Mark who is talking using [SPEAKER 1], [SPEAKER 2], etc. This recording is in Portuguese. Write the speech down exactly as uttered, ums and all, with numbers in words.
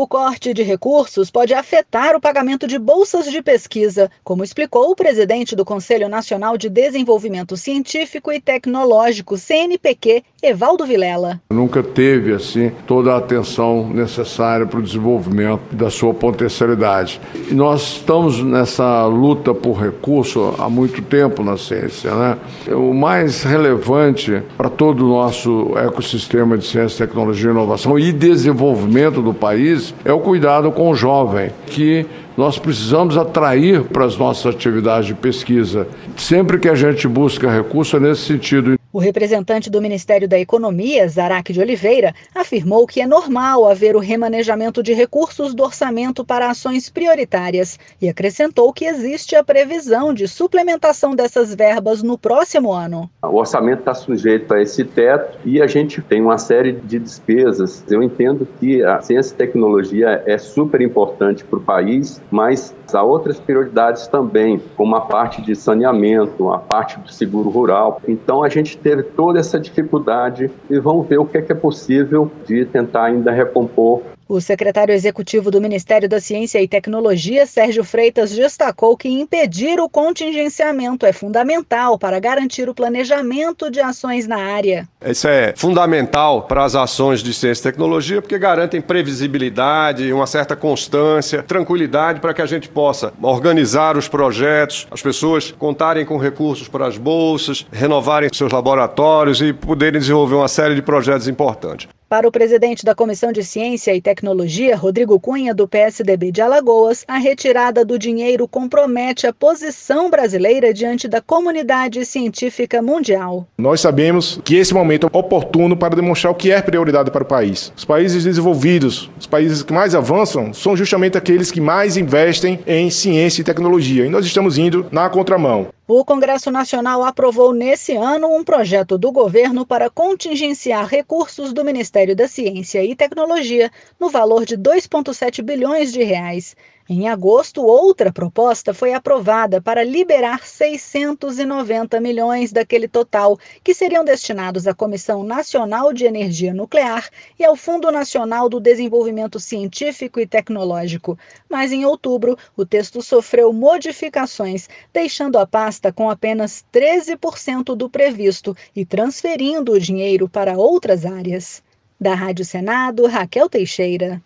[SPEAKER 1] O corte de recursos pode afetar o pagamento de bolsas de pesquisa, como explicou o presidente do Conselho Nacional de Desenvolvimento Científico e Tecnológico, C N P Q, Evaldo Vilela.
[SPEAKER 2] Nunca teve assim toda a atenção necessária para o desenvolvimento da sua potencialidade. E nós estamos nessa luta por recurso há muito tempo na ciência, né? O mais relevante para todo o nosso ecossistema de ciência, tecnologia, inovação e desenvolvimento do país é o cuidado com o jovem, que nós precisamos atrair para as nossas atividades de pesquisa. Sempre que a gente busca recurso é nesse sentido.
[SPEAKER 1] O representante do Ministério da Economia, Zaraque de Oliveira, afirmou que é normal haver o remanejamento de recursos do orçamento para ações prioritárias e acrescentou que existe a previsão de suplementação dessas verbas no próximo ano.
[SPEAKER 3] O orçamento está sujeito a esse teto e a gente tem uma série de despesas. Eu entendo que a ciência e tecnologia é super importante para o país, mas há outras prioridades também, como a parte de saneamento, a parte do seguro rural. Então a gente teve toda essa dificuldade e vamos ver o que é, que é possível de tentar ainda recompor.
[SPEAKER 1] O secretário executivo do Ministério da Ciência e Tecnologia, Sérgio Freitas, destacou que impedir o contingenciamento é fundamental para garantir o planejamento de ações na área.
[SPEAKER 4] Isso é fundamental para as ações de ciência e tecnologia, porque garantem previsibilidade, uma certa constância, tranquilidade para que a gente possa organizar os projetos, as pessoas contarem com recursos para as bolsas, renovarem seus laboratórios e poderem desenvolver uma série de projetos importantes.
[SPEAKER 1] Para o presidente da Comissão de Ciência e Tecnologia, Rodrigo Cunha, do P S D B de Alagoas, a retirada do dinheiro compromete a posição brasileira diante da comunidade científica mundial.
[SPEAKER 5] Nós sabemos que esse momento é oportuno para demonstrar o que é prioridade para o país. Os países desenvolvidos, os países que mais avançam, são justamente aqueles que mais investem em ciência e tecnologia. E nós estamos indo na contramão.
[SPEAKER 1] O Congresso Nacional aprovou nesse ano um projeto do governo para contingenciar recursos do Ministério da Ciência e Tecnologia no valor de dois vírgula sete bilhões de reais. Em agosto, outra proposta foi aprovada para liberar seiscentos e noventa milhões daquele total, que seriam destinados à Comissão Nacional de Energia Nuclear e ao Fundo Nacional do Desenvolvimento Científico e Tecnológico. Mas em outubro, o texto sofreu modificações, deixando a pasta com apenas treze por cento do previsto e transferindo o dinheiro para outras áreas. Da Rádio Senado, Raquel Teixeira.